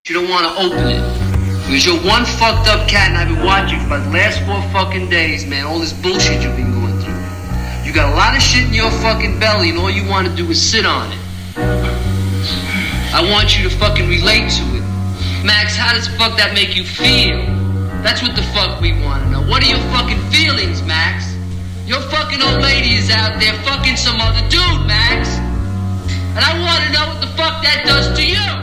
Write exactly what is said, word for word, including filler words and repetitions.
You don't want to open it. Because you're one fucked up cat and I've been watching you for the last four fucking days, man. All this bullshit you've been going through. You got a lot of shit in your fucking belly and all you want to do is sit on it. I want you to fucking relate to it. Max, how does fuck that make you feel? That's what the fuck we want to know. What are your fucking feelings, Max? Your fucking old lady is out there fucking some other dude, Max. And I want to know what the fuck that does to you.